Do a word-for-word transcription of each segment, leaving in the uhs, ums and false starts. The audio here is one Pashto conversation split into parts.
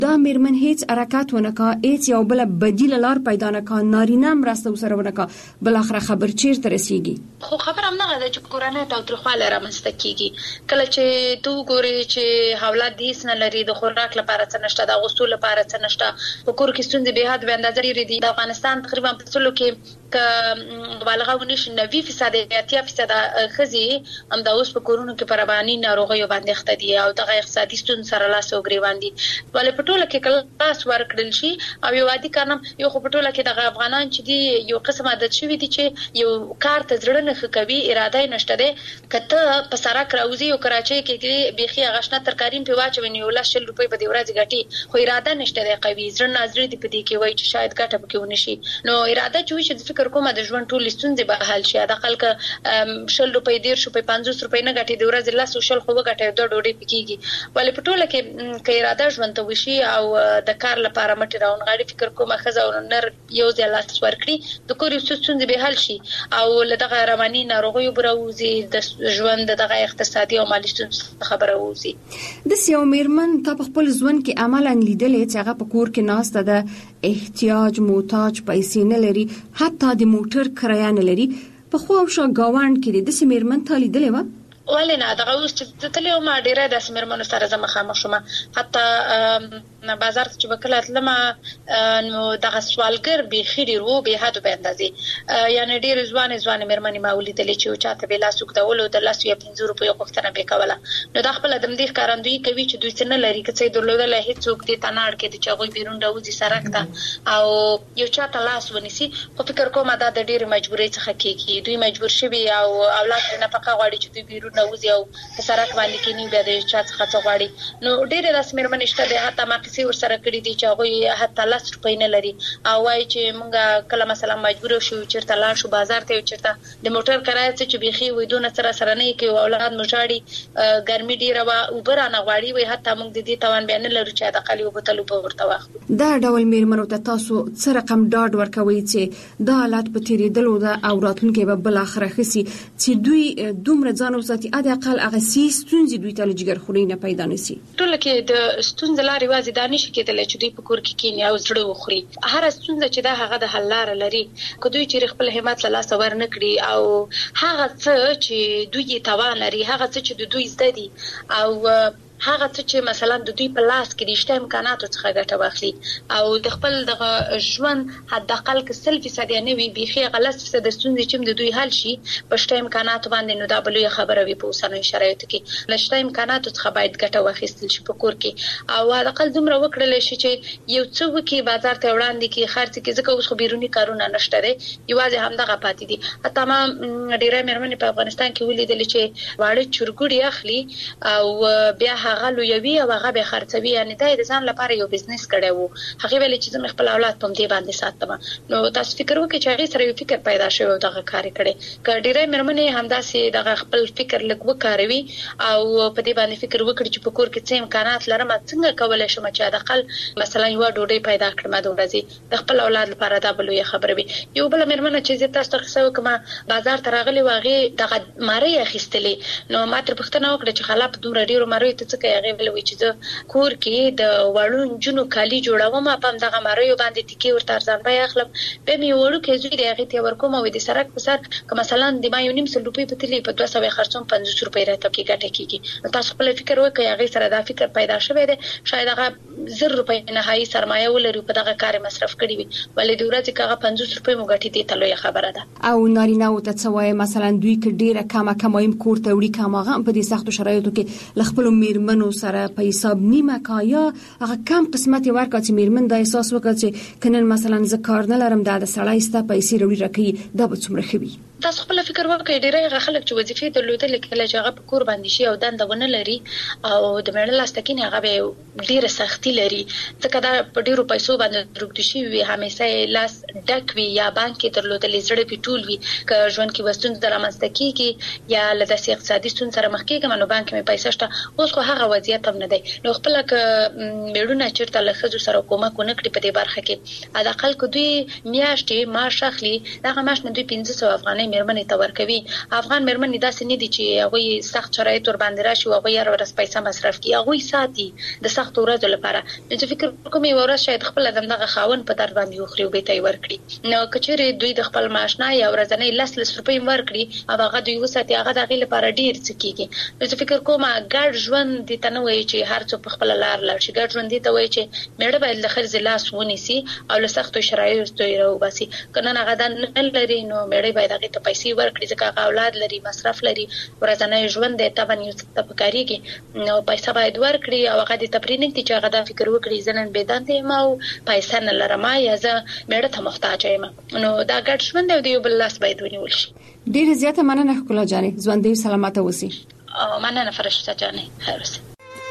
دا میرمن هیڅ حرکت ونه کا، هیڅ یو بل بدیل لار پیدا نه کا، نارینه مرسته وسره ونه کا، بل اخر خبر چیرته رسیږي؟ خو خبر هم نه ده چې کورنۍ تاوتریخوالی رامنځته کیږي. کله چې تو ګوري چې اولاد هیڅ نه لري، د خوراک لپاره څه نشته، د اغوستو لپاره څه نشته، په کور کې ستونزې به حد به اندازه ډېرې دي. د افغانستان تقریبا په ټولو کې که مبالغه ونی شي نوي فیصد اتیا فیصد ښځې هم د اوس په کورونو کې پر رواني ناروغیو باندې اخته دي او دغه اقتصادي ستونزو سره لاس او ګریوان دي. ولې په ټوله کې کلاس ورکړل شي او یو عادي کار نه، یو خو په ټوله کې دغه افغانان چې دي یو قسم عادت شوي دي چې یو کار ته زړه نه ښه کوي، اراده یې نشته دی. که ته په سړک راوځې او کراچۍ کې بیخي هغه شنه ترکاري پرې واچوي نو یو لس شل روپۍ به دې ورځې ګټي، خو اراده نشته دی قوي، زړه نازړه دې په دې کې وایي چې شاید ګټه پکې ونه شي. نو اراده چې وي چې فکر کومه د ژوند ټولې ستونزې به حل شي. د خلک شل روپۍ دېرش روپۍ پنځوس روپۍ نه ګټي، د ورځې لس او شل خو وګټي، دوه ډوډۍ پکېږي. ولې په ټوله کې که اراده ژوند ته وشي او د کار لپاره مټې راونغاړي، فکر کومه ښځه او نر یو ځای لاس ورکړي، د کور یو څه ستونزې به حل شي او له دغه رواني ناروغیو به راوځي، د ژوند دغه اقتصادي او مالي ستونزو څخه به راوځي. داسې یو میرمن تا په خپل ژوند کې عملاً لیدلې چې هغه په کور کې ناسته ده، احتیاج محتاج، پیسې نه لري، حتی د موټر کرایه نه لري، په خو او شا گاوند کې داسې میرمن تا لیدلې وه؟ ولې نه، دغه اوس چې زه تللی وم ډېری داسې مېرمنو سره زه مخامخ شوم. حتی بازار ته چې به کله تلمه نو دغه سوالګر بیخي ډېر وو، بې حدو بې اندازې، یعنې ډېرې ځوانې ځوانې مېرمنې ما ولیدلې چې یو چا ته به یې لاس اوږدولو، د لسو یا پنځو روپیو غوښتنه به یې کوله. نو دا خپله د همدې ښکارندویي کوي چې دوی څه نه لري، که څه یې درلودلی هېڅوک دې ته نه اړ کېده چې هغوی بیرون راوځي سړک ته او یو چا ته لاس ونیسي. خو فکر کومه دا د ډېرې مجبورۍ څخه کېږي، دوی مجبور شوي او اولاد پرې نفقه غواړي چې دوی بیرون راوځي او په سړک باندې کېني، بیا د چا څخه څه غواړي. نو ډېرې داسې مېرمنې شته دي، حتی ما کیسې ورسره کړي دي چې هغوی حتی لس روپۍ نه لري او وایي چې موږ کله مثلا مجبور شو چېرته لاړ شو بازار ته، چېرته د موټر کرایه څه چې بیخي وایي دونه څه راسره نه یې کوي، اولاد مو ژاړي، ګرمي ډېره وه، اوبه رانه غواړي، وایي حتی موږ د دې توان بیا نه لرو چې حداقل یو بوتل اوبه ورته واخلو. دا ډول میرمنو ته تاسو څه رقم ډاډ ورکوئ چې دا حالات په تېرېدلو ده او راتلونکی به بالاخره ښه سي، چې دوی دومره ځان وساتي حداقل هغه سي ستونزې دوی ته له جګرخورۍ نه پیدا نه سي؟ ټوله کې د ستونزې لارې یوازې دا نشي کېدلی چې دوی په کور کې کېني او زړه وخوري. هره ستونزه چې ده هغه د حل لاره لري، که دوی چېرې خپل همت له لاسه ورنه کړي او هغه څه چې دوی یې توان لري، هغه څه چې د دوی زده دي او هغه څه چې مثلا د دوی په لاس کې د شته امکاناتو څخه ګټه واخلي او د خپل دغه ژوند حداقل که سل فیصد یا نه وي، بیخي هغه لس فیصد ستونزې چې د دوی حل شي په شته امکاناتو باندې، نو دا به لویه خبره وي په اوسنیو شرایطو کې. له شته امکاناتو څخه باید ګټه واخیستل شي په کور کې او حداقل دومره وکړلی شي چې یو څه وکړي، بازار ته وړاندې کړي، خرڅ کړي، ځکه اوس خو بیروني کارونه نشته دی، یوازې همدغه پاتې دي. حتی ما ډېری مېرمنې په افغانستان کې ولیدلې چې واړه چرګوړي اخلي او بیا هغه لویوي او هغه به خرڅوي، یعنې دا یې د ځان لپاره یو بزنس کړی وو. هغې ویلې چې زه مې خپل اولاد په همدې باندې ساتم. نو تاسو فکر وکړئ چې هغې سره یو فکر پیدا شوی او دغه کار یې کړی. که ډېری مېرمنې همداسې دغه خپل فکر لږ وکاروي او په دې باندې فکر وکړي چې په کور کې څه امکانات لرم، څنګه کولی شم چې حداقل مثلا یوه ډوډۍ پیدا کړم د ورځې د خپل اولاد لپاره، دا به لویه خبره وي. یو بله مېرمنه چې زه تاسو ته قصه وکړم، بازار ته راغلې وه، هغې دغه مارۍ اخیستلې. نو ما ترې پوښتنه وکړه چې خاله په دومره ډېرو ماریو ته څه کوې؟ هغې ویلې چې زه کور کې د وړو نجونو کالي جوړوم، په همدغه ماریو باندې ټیکې ورته ارزان بیه اخلم، بیا مې یو وړوکی زوی دی هغې ته یې ورکوم او د سړک په سر که مثلا د ما یو نیم سل روپۍ په تلي په دوه سوه یې خرڅوم، پنځوس روپۍ راته پکې ګټه کېږي. نو تاسو خپله فکر وکړئ، هغې سره دا فکر پیدا شوی دی، شاید هغه زر روپۍ نهایي سرمایه ولري په دغه کار مصرف کړي وي، ولې د ورځې که هغه پنځوس روپۍ مو ګټي دې ته لویه خبره ده. او نارینه‌وو ته څه وایي مثلا دوی که ډېره کمه کمایم کور ته وړي، که هماغه هم په دې سختو شرایطو کې له خپلو میرمنو سره په حساب نیمه کا یا هغه کم قسمت یې ورکړه چې میرمن دا احساس وکړه چې که نن مثلا زه کار نه لرم، دا د سړی ستا پیسې راوړي راکوي، دا به څومره ښه وي؟ تاسو خپله فکر وکړئ، ډېری هغه خلک چې وظیفې درلودلې کله چې هغه په کور باندې شي او دنده ونه لري او د مېړه لاسته کښېني، هغه به ډېره سختي لري، ځکه دا په ډېرو پیسو باندې روږدي شوي وي، همیشه یې لاس ډک وي یا بانک کې درلودلې زړه پې ټول وي. که ژوند کې به ستونزه رامنځته کېږي یا له داسې اقتصادي ستونزې سره مخ کېږم نو بانک کې مې پیسه شته، اوس خو هغه وضعیت هم نه دی. نو خپله که مېړونه چېرته له ښځو سره کومک ونه کړي په دې برخه کې، حداقل که دوی میاشتې معاش اخلي، دغه معاش نه دوی پنځه سوه افغانۍ میرمنې ته ورکوي. افغان میرمنې داسې نه دي چې هغه سخت شرایط ور باندې راشي او هغه یې ورس پیسې مصرف کوي، هغه ساتي د سخت ورځو لپاره. نو فکر کوم یو ورځ شاید خپل دغه خاون په در باندې وخري او به ته ورکړي. نو کچېره دوی د خپل معاشنا یا ورځنی لس لس روپۍ ورکړي او هغه دوی وساتي، هغه دغه لپاره ډیر څه کیږي. نو فکر کوم ګډ ژوند دي ته نه وایي چې هر څو په خپل لار لار شي. ګډ ژوند دي ته وایي چې مېړه باید له خرز لاس ونیسي او له سختو شرایطو یې راوباسي. کنه هغه د نه لري نو مېړه باید هغه ته پیسې ورکړي ځکه هغه اولاد لري، مصرف لري، ورځنی ژوند دی ته باندې څه په کاریږي. نو پیسې باید ورکړي او هغه د تپرین ته چې هغه د فکر وکړي زنن بيدانته ما او پیسې نه لرم یا زه مېړه ته محتاج یم. نو دا ګډ ژوند دی یو بل لاس باید ونیول شي. ډیر زیاته مننه ښکلا جانې، ژوند دې سلامته وسی. مننه فرشته جانې، خیر اوسه.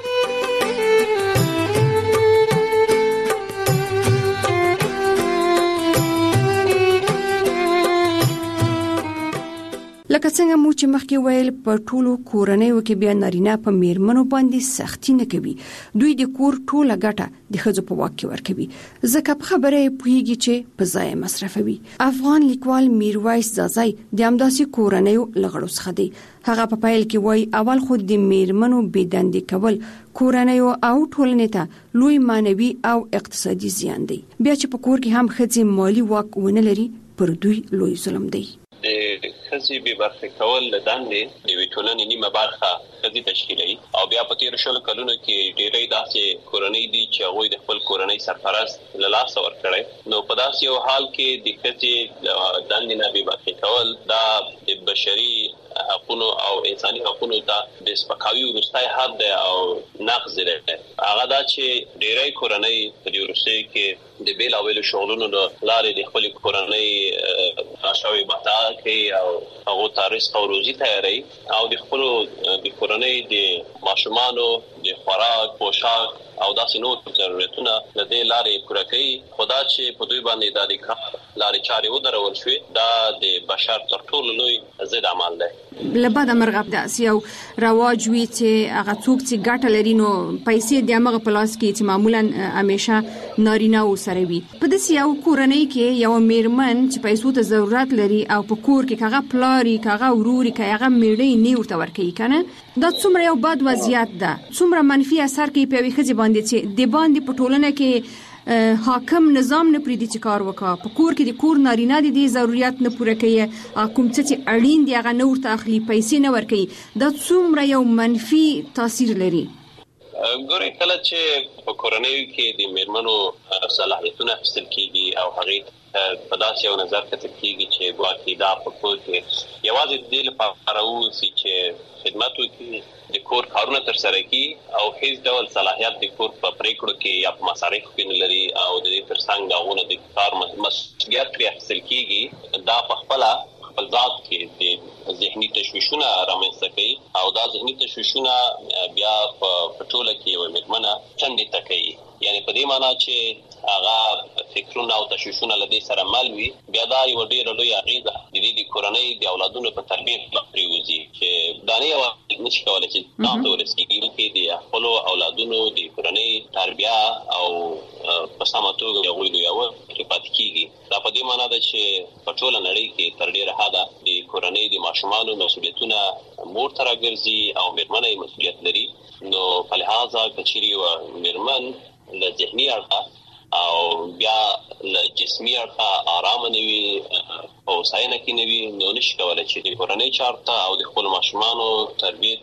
لکه څنګه مو چې مخکې ویل په ټولو کورنیو کې بیا نارینه په میرمنو باندې سختی نه کوي، دوی د کور ټوله ګټه د ښځو په واک کې ورکوي، ځکه په خبره پوهیږي چې په ځای مصرفوي. افغان لیکوال میرویس زازای د همداسې کورنیو لغړو څخه دی. هغه په پایل کې وایي اول خو د میرمنو بېدندې کول کورنیو او ټولنې ته لوی مانوي او اقتصادي زیان دی. بیا چې په کور کې هم ښځې مالی واک ونه لري پر دوی لوی ظلم دی. د ښځې بې برخې کول له دندې د یوې ټولنې نیمه برخه ښځې تشکیلوي او بیا په تېرو شلو کلونو کې ډېری داسې کورنۍ دي چې هغوی د خپل کورنۍ سرپرست له لاسه ورکړی. نو په داسې یو حال کې د ښځې له دندې نه بې برخې کول دا د بشري حقونو او انساني حقونو ته د سپکاوي وروستی حد دی او نقض دی. هغه دا چې ډېری کورنۍ په دې وروستیو کې د بېلابېلو شغلونو له لارې د خپلې کورنۍ راشوي متاع کوي او هغو ته رزق او روزي تیاروي او د خپلو د کورنۍ د ماشومانو د خوراک، پوشاک او داسې نور ضرورتونه له دې لارې پوره کوي. خو دا چې په دوی باندې دا د کار لارې چارې ودرول شوې دا د بشر تر ټولو لوی ضد عمل دی. له بده مرغه داسې یو رواج وي چې هغه څوک چې ګټه لري نو پیسې د هغه په لاس کې چې معمولا همیشه نارینه وسره وي. په داسې یو کورنۍ کې یو میرمن چې پیسو ته ضرورت لري او په کور کې هغه پلاري، هغه وروري، هغه میړه نه ورته ورکوي کنه، دا څومره یو بد وضعیت ده، څومره منفي اثر کوي په یوې ښځې باندې چې د باندې په ټولنه کې حاکم نظام نه پریدي چې کار وکړه. په کور کې د کور نارینه د دې ضرورت نه پوره کوي، کوم څه چې اړین دی هغه نه ورته اخلي، پیسې نه ورکوي. دا څومره یو منفي تاثیر لري. ګورئ کله چې په کورنیو کې د میرمنو صلاحیتونه اخیستل کېږي او هغې په داسې یو نظر کتل کېږي چې ګواکې دا په کور کې یوازې د دې لپاره واوسي چې خدمت وکړي، د کور کارونه ترسره کړي او هیڅ ډول صلاحیت د کور په پریکړو کې یا په مصارفو کې نه لري او د دې ترڅنګ هغونه د کار مسؤلیت پرې اخیستل کېږي، دا په خپله خپل ذات کې د ذهني تشویشونه رامنځته کوي او دا ذهني تشویشونه بیا په ټوله کې یوه میرمنه چندې ته کوي. یعنی په دې معنا چې هغه فکرونه او تشویشونه له دې سره مل وي، بیا دا یوه ډېره لویه اغېزه د دې د کورنۍ د اولادونو په تربیې پرېوځي چې دا نه یوازې نشي کولی چې ځان ته ورسېږي، بلکې د خپلو اولادونو د کورنۍ تربیه او په سمه توګه د هغوی لویول پرې پاتې کېږي. دا په دې معنا ده چې په ټوله نړۍ کې تر ډېره حده د کورنۍ د ماشومانو مسؤلیتونه مور ته راګرځي او میرمنه یې مسؤلیت لري. نو په لحاظه که چیرې یوه میرمن له ذهني اړخه او بیا له جسمي اړخه آرامه نه وي، په هوساینه کې نه وي، نو نشي کولی چې د کورنۍ چارو ته او د خپلو ماشومانو تربیې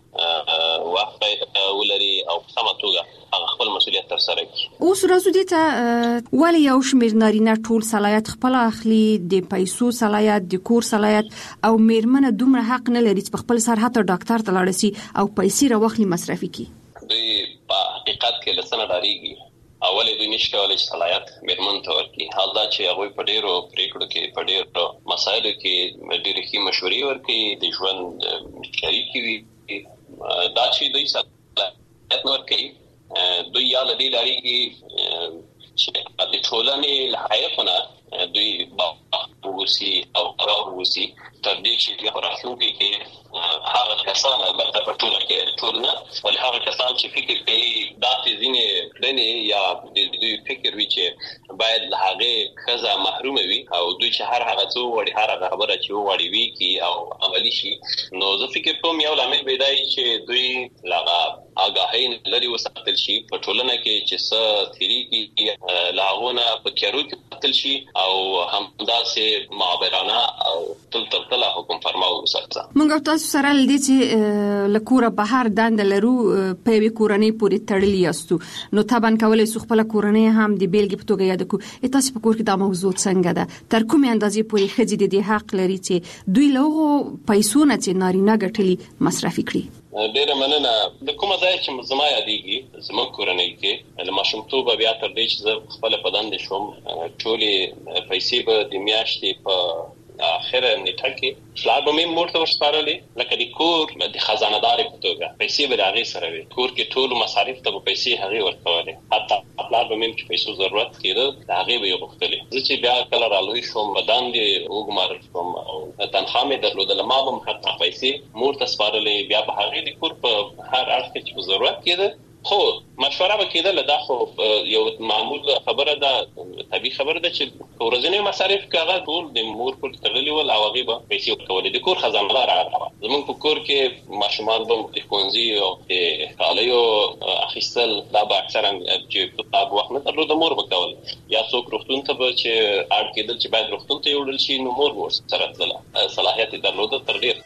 ته وخت ولري او په سمه توګه هغه خپل مسؤلیت ترسره کړي. اوس راځو دې ته ولې یو شمېر نارینه ټول صلاحیت خپل اخلي، د پیسو صلاحیت، د کور صلاحیت، او میرمنه دومره حق نه لري چې په خپل سر حتی ډاکټر ته لاړ شي او پیسې راواخلي مصرفي کړي؟ دوی په حقیقت کې له څه نه ډارېږي. اول دوی نشي کولی چې صلاحیت میرمنو ته ورکړي، حال دا چې هغوی په ډېرو پرېکړو کې په ډېرو مسایلو کې ډېرې ښې مشورې ورکوي، د ژوند شریکې وي. دا چې دوی صلاحیت نه ورکوي، دوی یا له دې ډارېږي چې د ټولنې له حقایقو دوی ووسي او قرار ووسي تر دې چې په راتلونکي کې هغه کسان البته په ټوله کې ټول نه، ولې هغه کسان چې فکر کوي داسې ځینې کړنې یا د دوی فکر وی چې باید له هغه خزه محروم وي او دوی چې هر هغه څو وړي هر هغه خبره چې وړي وي کی او عملی شي. نو زه فکر کوم یو لامل پیدا چې دوی لاغه آگاهی لري وساتل شي په ټولنه کې چې څه تیری کې لاغونه په تیارو کې پاتل شي او همداسې معبرانه او تل تل تل حکم فرماو وساتل. موږ تاسو سره لدی چې لکوره بهر دند لرو په وی کورنۍ پوری تړلی یاستو نو طبعا کولای سو خپل کورنۍ هم د بیلګې په توګه یاد کو. تاسو په کور کې دا موضوع څنګه ده؟ تر کومه اندازې پوری خځې د دې حق لري چې دوی له پیسو نه چې نارینه ګټلي مصرفي کړي؟ ډیره مننه. د کومه ځای چې زما یادېږي زموږ کورنۍ کې له ماشومتوبه بیا تر دې چې زه خپل په دندې شوم ټولې پیسې به د میاشتې په اخره نیټه کې پلار به مې مور ته ورسپارلې لکه د کور د خزانه‌دار په توګه پیسې به د هغې سره وي. کور کې ټولو مصارف ته به پیسې هغې ورکولې، حتی پلار به مې چې پیسو ضرورت کېده د هغې به یې غوښتلې. زه چې بیا کله رالوی شوم په دندې وګمارل شوم او تنخوا مې درلودله ما به هم حتی پیسې مور ته سپارلې، بیا به هغې د کور په هر اړخ کې چې په ضرورت کېده خو مشوره به کېدله. دا خو یو معمول خبره ده، طبیعي خبره ده چې ورځنی مصارف کې هغه ټول د مور پر تړلي ول او هغې به پیسې ورکولې. د کور خزانه‌دار هغه وه. زموږ په کور کې ماشومان به د ښوونځي او د کالیو اخیستل دا به اکثرا چې په تاب وخت نه درلوده مور به کول، یا څوک روغتون ته به چې اړ کېدل چې باید روغتون ته یوړل شي نو مور به ورسره تلله، صلاحیت یې درلوده تر ډېر.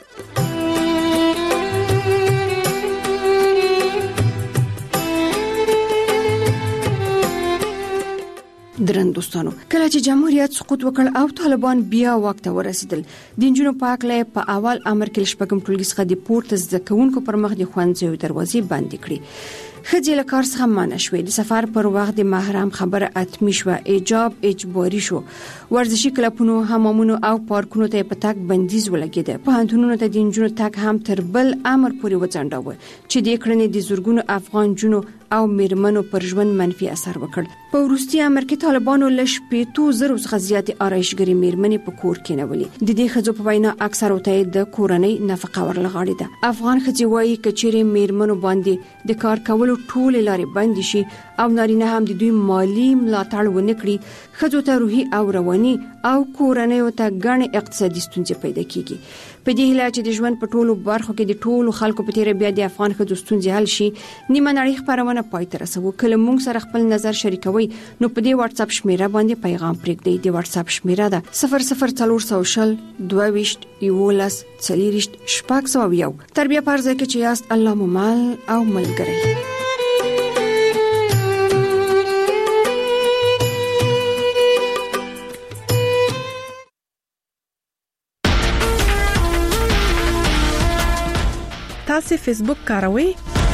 درن دوستانو، کله چې جمهوریت سقوط وکړ او طالبان بیا واک ته ورسېدل، د نجونو په هکله په اول امر کې شپږم ټولګي څخه د پورته زده کوونکو پر مخ د ښوونځیو دروازې بندې کړې. ښځې له کار څخه منع شوې، د سفر پر وخت د محرم خبره اتمی شوه، حجاب اجباري شو، ورزشي کلبونو، حمامونو او پارکونو ته په تګ بندیز ولګېده. پوهنتونونو ته د نجونو تګ هم تر بل امر پورې وځنډاوه چې د کړنې د زرګونو افغان جنو او میرمنو پر ژوند منفي اثر وکړ. په وروستي امر کې طالبانو له شپېتو زرو څخه زیاتې آرایشګرې میرمنې په کور کې نولې. د دې ښځو په وینا اکثرو ته د کورنۍ نفقه ورلغاړې ده. افغان ښځې وایي که چیرې میرمنو باندې د کار کولو ټولې لارې بندې شي او نارینه هم د دوی مالی ملاتړ ونه کړي، ښځو ته روحي او رواني او کورنیو ته ګڼې اقتصادي ستونزې پیدا کیږي. په دې هیله چې د ژوند په ټولو برخو کې د ټولو خلکو په تیره بیا د افغان ښځو ستونزې حل شي، نیمه نړۍ خپرونه پای ته رسوو. کله موږ سره خپل نظر شریکوي نو په دې واتس اپ شمیره باندې پیغام پرېږدئ. د واتس اپ شمیره ده صفر صفر څلور سوه شل دوه ویشت یولس څلېرویشت شپږ سوه یو. تر بیا پر ځای کې چې یاست الله مو مل او ملګری. تاسو فیسبوک کاروئ؟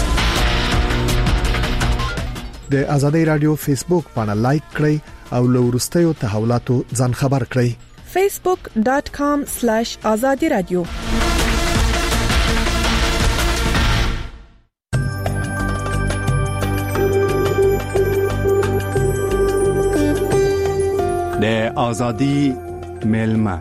د آزادۍ رادیو فیسبوک باندې لایک کړئ او له وروستیو تحولاتو ځان خبر کړئ. facebook dot com slash azadi radio. د آزادۍ ملما.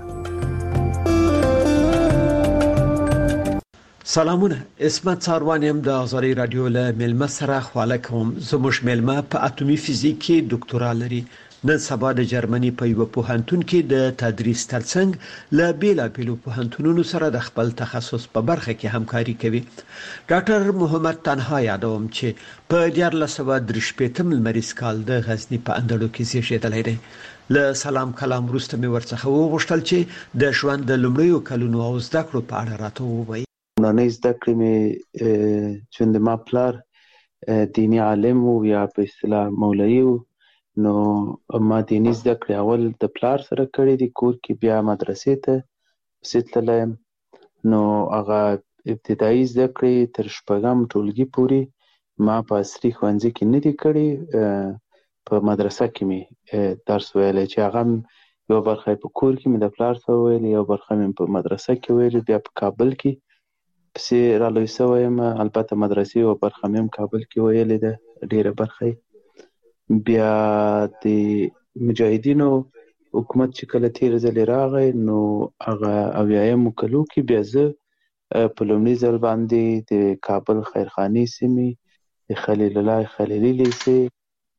سلامونه، اسمت څاروانیم د آزادۍ رادیو له ملما سره خواله کوم. زموږ ملما په اتمی فزیک کې ډاکټورا لري. نن سبا د جرمني په یو پوهنتون کې د تدریس ترڅنګ له بیلابیلو پوهنتونونو سره د خپل تخصص په برخه کې همکاري کوي. ډاکټر محمد تنها یادوم چې په دیارلس سوه درې شپېتم لمریز کال د غزنی په اندړو کې زیږیدلی دی. له سلام کلام وروسته مې ورڅخه وغوښتل چې د ژوند د لومړیو کلونو او زده کړو په اړه راته ووایي. لومړنۍ زده کړې مې چې د ما پلار دیني عالم و یا په اصطلاح مولوي و، نو ما دیني زده کړې اول د پلار سره کړې دي کور کې، بیا مدرسې ته پسې تللی یم. نو هغه ابتدایي زده کړې تر شپږم ټولګي پورې ما په عصري ښوونځي کې نه دي کړې، په مدرسه کې مې درس ویلی چې هغه یو برخه په کور کې مې د پلار سره ویلې، یو برخه مې په مدرسه کې ویلې، بیا په کابل کې پسې رالوی سوی یم. البته مدرسې یوه برخه مې هم کابل کې ویلې ده، ډېره برخه یې. بیا د مجاهدینو حکومت چې کله تېر ځلې راغی نو هغه اویایمو کلو کې بیا زه په لومړي ځل باندې د کابل خیرخانې سیمې د خلیل الله خلیلي لیسې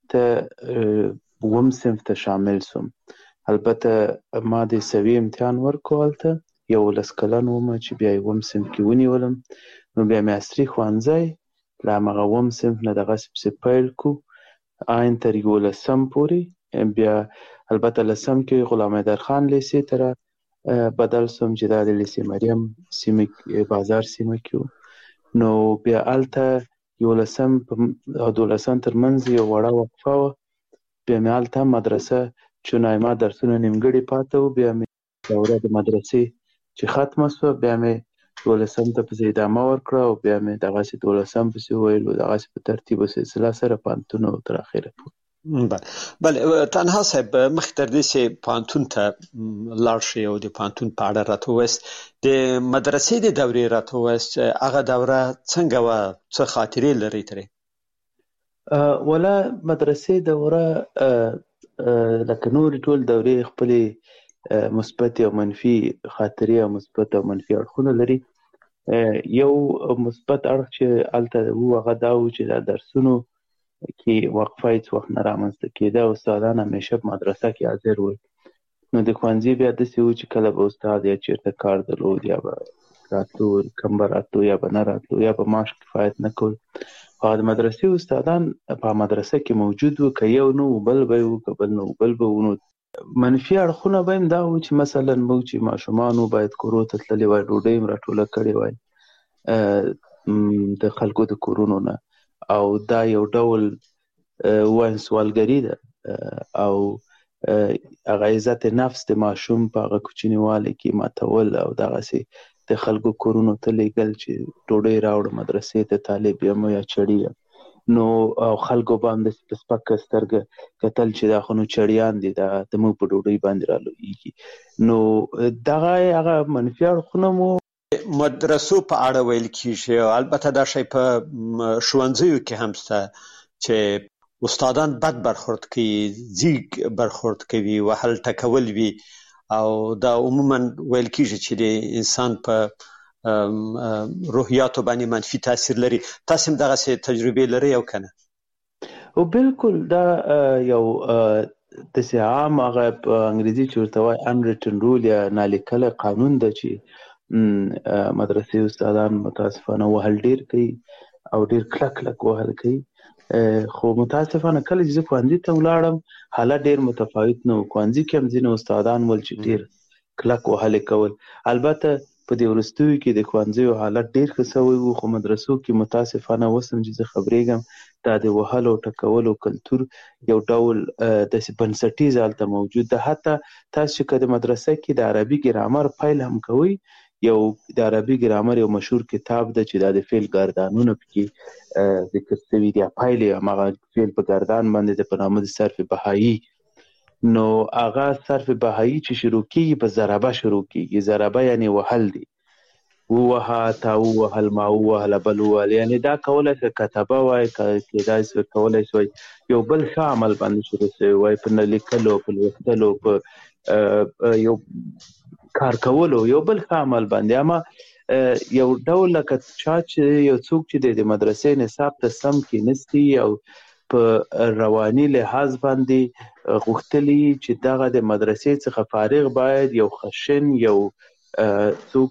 ته وم صنف ته شامل سوم. البته ما د سوي امتحان ورکولته یولس کلن وم چې بیا یې وم صنف کې ونیولم. نو بیا مې عصري ښوونځی له همغه اووم صنف نه دغسې پسې پیل کړو آین تر یولسم پورې. بیا البته لسم کې غلام حیدرخان لیسې ته را بدل سوم چې دا د لیسې مریم سیمه بازار سیمه کې و. نو بیا هلته یولسم او دولسم ترمنځ یو وړه وقفه وه. بیا مې هلته مدرسه چونای ما درسونه نیمګړي پاته وو. بیا مې دوره د مدرسې چې ختمه سوه بیا مې دولسم ته پسې ادامه ورکړه او بیا مې دغسې دولسم پسې وویل او دغسې په ترتیب و سلسله سره پوهنتون او تر اخره پورې. بله تنها صاحب مخکې تر دې چې پوهنتون ته لاړ شئ او د پوهنتون په اړه راته ووایاست، د مدرسې د دورې راته ووایاست، هغه دوره څنګه وه؟ څه خاطرې لرئ ترې؟ ولا مدرسې دوره لکه نورې ټول دورې خپلې مثبت او منفي خاطرې او مثبت او منفي اړخونه لري. یو مثبت اړخ چې هلته و هغه دا و چې دا درسونو کې وقفه هېڅ وخت نه رامنځته کېده. استادان همیشه په مدرسه کې حاضر ول. نو د ښوونځي بیا داسې و چې کله به استاد یا چېرته کار درلود یا به راتلو کم به راتلو یا به نه راتلو یا به معاش کفایت نه کول. او د مدرسې استادان په مدرسه کې موجود وو، که یو نه وو بل به وو، که بل نه وو بل به وو. نو منفي اړخونه به هم دا وو چې مثلا موږ چې ماشومان وو باید کورو ته تللي وای، ډوډۍ هم راټوله کړې وای د خلکو د کورونو نه، او دا یو ډول ووایم سوالګري ده او هغه عزت نفس د ماشوم په هغه کوچنیوالي کې ماتول او دغسې د خلکو کورونو ته لیږل چې ډوډۍ راوړه مدرسې ته طالب یم یا چړي یم. نو او خلکو به هم داسې په سپکه سترګه کتل چې دا خو نو چړیان دي، دا زموږ په ډوډۍ باندې رالویږي. نو دغه هغه منفي اړخونه مو مدرسو په اړه ویل کېږي، او البته دا شی په ښوونځیو کې هم شته چې استادان بد برخورد کوي، ځیږ برخورد کوي، وهل ټکول وي، او دا عموما ویل کېږي چې د انسان په روحیاتو باندې منفي تاثیر لري. تاسو هم دغسې تجربې لرئ او که نه؟ او بالکل دا یو داسې عام هغه په انګریزي چې ورته وایي unwritten rule یا نالیکلی قانون ده چې مدرسې استادان متاسفانه وهل ډېر کوي او ډېر کلک کلک وهل کوي. خو متاسفانه کله چې زه ښوونځي ته ولاړم حالت ډېر متفاوت نه و. ښوونځي کې هم ځینې استادان ول چې ډېر کلک وهلې کول. البته په دې وروستیو کې د ښوونځیو حالت ډېر ښه سوی و، خو مدرسو کې متاسفانه اوس هم چې زه خبرېږم دا د وهلو او ټکولو کلتور یو ډول داسې بنسټیز هلته موجود ده. حتی تاسو چې که د مدرسه کې د عربي ګرامر پیل هم کوئ، یو د عربي ګرامر یو مشهور کتاب ده چې دا د فعل ګردانونه پکې ذکر شوي دي، پیل یې هماغه فعل په ګردان باندې ده په نامه د صرف بهایي. نو هغه صرف بهایي چې شروع کېږي په ضربه شروع کېږي. ضربه یعنې وهل دي، ووهه، تا ووهل، ما ووهله، بل ووهل. یعنې دا کولی شي کتبه وای، کېدای شي کولی شي یو بل ښه عمل باندې شروع شوی وای، په نه لیکلو، په لوستلو، په یو کار کولو، یو بل ښه عمل باندې. اما یو ډول لکه چا چې یو څوک چې د مدرسې نصاب ته سم کېنستی او په رواني لحاظ باندې غوښتلي چې دغه د مدرسې څخه فارغ باید یو خشن یو څوک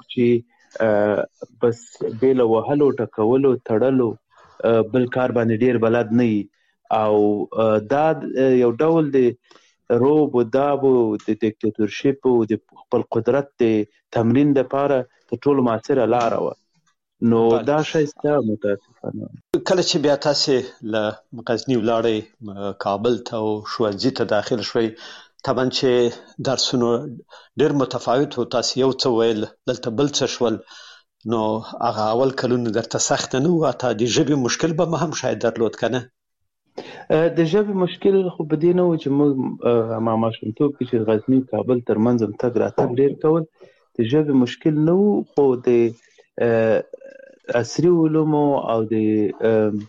چې بس بې له وهلو ټکولو تړلو بل کار باندې ډېر بلد نه وي، او دا یو ډول د روب و داب و د دیکتاتورشپ و د خپل قدرت د تمرین دپاره تر ټولو مؤثره لاره وه. نو دا شی سته متاسفانه. کله چې بیا تاسې له غزني ولاړئ کابل ته او ښوونځي ته داخل شوئ، طبعا چې درسونه ډېر متفاوت و، تاسې یو څه ویل، دلته بل څه شول، نو هغه اول کلونه درته سخته نه وه؟ حتی د ژبې مشکل به هم شاید درلود که نه؟ د ژبې مشکل خو په دې نه و چې موږ ما ماشومتوب کې چې غزني کابل ترمنځ هم تګ راتګ ډېر کول، د ژبې مشکل نه و. خو د عصري علومو او د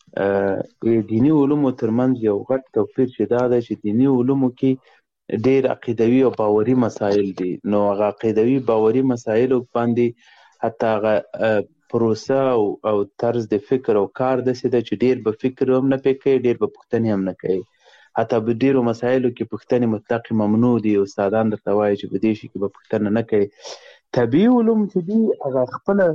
دیني علومو ترمنځ یو غټ توپیر چې دا ده چې دیني علومو کې ډېر عقیدوي او باوري مسایل دي. نو هغه عقیدوي باوري مسایلو باندې حتی هغه پروسه او, او طرز د فکر او کار داسې ده چې ډیر به فکر هم نه پې کوي، ډیر به پوښتنې هم نه کوي. حتی په ډیرو مسایلو کې پوښتنې مطلق ممنوع دي. استادان درته وایي چې په دې شي کې به پوښتنه نه کوي. طبیعي علوم چې دي هغه خپله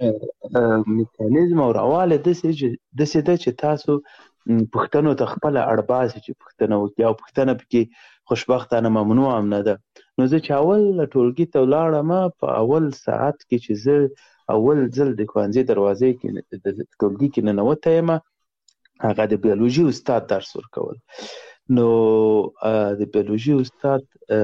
میکانیزم او رواله داسې ده چې تاسو پوښتنو ته خپله اړ باسي چې پوښتنه وکړي، او پوښتنه پکې خوشبختانه ممنوع هم نه ده. نو زه چې اول ټولګي ته ولاړم، په اول ساعت کې چې زه اول ځل د ښوونځي دروازې کې د ټولګي کې ننوتی یم، هغه د بیولوژي استاد درس ورکول. نو د بیولوژي استاد